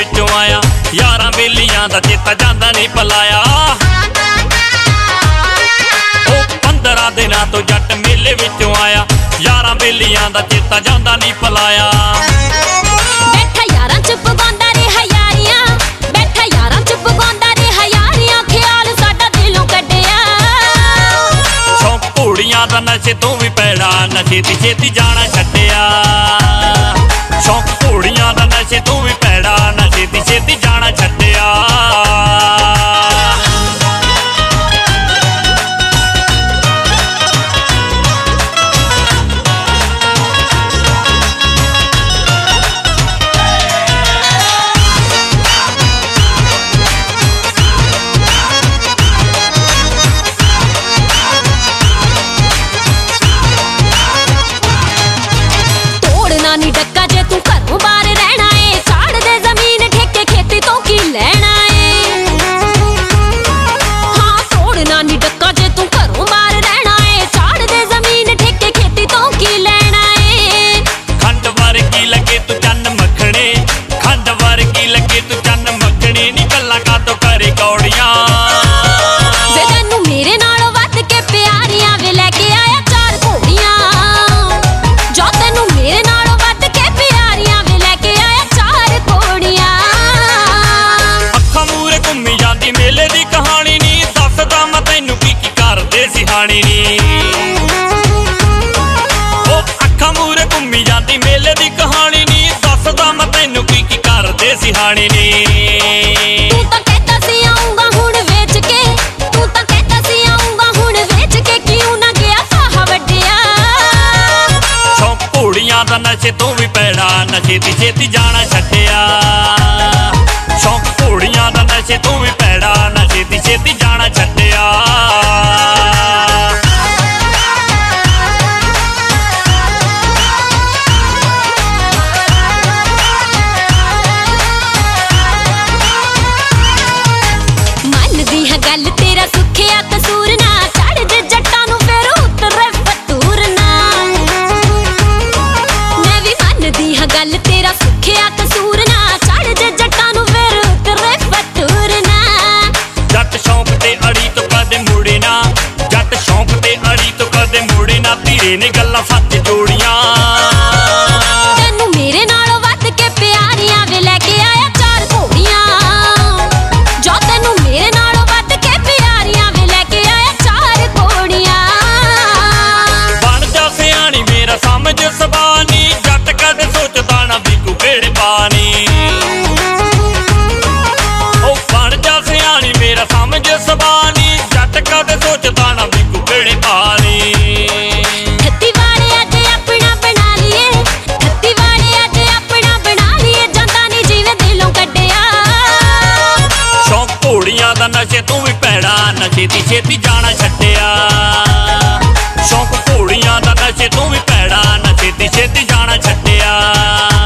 विचों आया, यारां बेलियां दा चेता जांदा नहीं पलाया। ओ 15 दिनां तो जट मेले विचों आया, यारां बेलियां दा चेता जांदा नहीं पलाया। बैठा यारां च पगांदा रिहा यारियां, बैठा यारां च पगांदा रिहा यारियां, ख्याल साडा दिलों कड्डिया। शौक घोड़ियां दा नशे तों भी पैड़ा, नशे दी छेती जाना छड्डिया। शौक घोड़ियां दा नशे तों भी पैड़ा, नशे दी छेती जाना छड्डिया। नी डक्का जे तू घरों बाहर रहना है, झाड़ दे जमीन ठेके खेती तो की लेना है। हाँ तोड़ना नी डक्का जे तू घरों बाहर रहना है, झाड़ दे जमीन ठेके खेती तो की लेना है। खंड वर्गी लगे तू चन्न मखने, खंड वर्गी लगे तू चन्न मखने, नी गल्लां कातों करे कौड़ियां। वे तैनू मेरे नालों वध के प्यारियां वे लेके आया चार घोड़ियां, जो तैनू मेरे नालों मेले दी कहानी नी दसदा मैं तैनू की करदे सिहानी नी। ओ अखां मूरे घुम्मी जांदी मेले दी कहानी नी, दसदा मैं तैनू की करदे सिहानी नी। तू तां कहता सी आऊंगा हुण वेच के, तू तां कहता सी आऊंगा हुण वेच के, क्यों ना गया फाहा वड्डिया। शौक घोड़ियां दा नशे तों भी पैड़ा, नशे दी छेती जाना छड्डिया। शौक घोड़ियां दा नशे तों भी पैड़ा, नशे दी छेती जाना छड्डिया। मनदी है गल तेरा सुखिया कसूर ना, चढ़ जे जट्टां नूं फिर उतरे फतूर ना। मैं भी मनदी है गल तेरा सुखिया कसूर ना, चढ़ जे जट्टां नूं फिर उतरे फतूर ना। जट शौक ते अड़ी तो कदे मुड़े ना, जट शौक ते अड़ी तो कदे मुड़े ना, धीरे ने गल्लां सच जोड़ियां। तैनू मेरे नालों वध के प्यारियां वे लेके आया चार घोड़ियां, जो तैनू मेरे नालों वध के प्यारियां वे लेके आया चार घोड़ियां। बन जा सियाणी मेरा समझ सबानी, जट कदे सोचदा ना बिकू केड़े पानी। ओ बन जा सियाणी मेरा समझ सबानी, जट कदे सोचदा ना बिकू केड़े पानी। खत्ती वाले अज अपना बना लिए, खत्ती वाले अज अपना बना लिए, जांदा नी जिवें दिलों कड्डिया। शौक घोड़ियां दा नशे तों भी पैड़ा, नशे दी छेती जाना छड्डिया। शौक घोड़ियां दा नशे तों भी पैड़ा, नशे दी छेती जाना छड्डिया।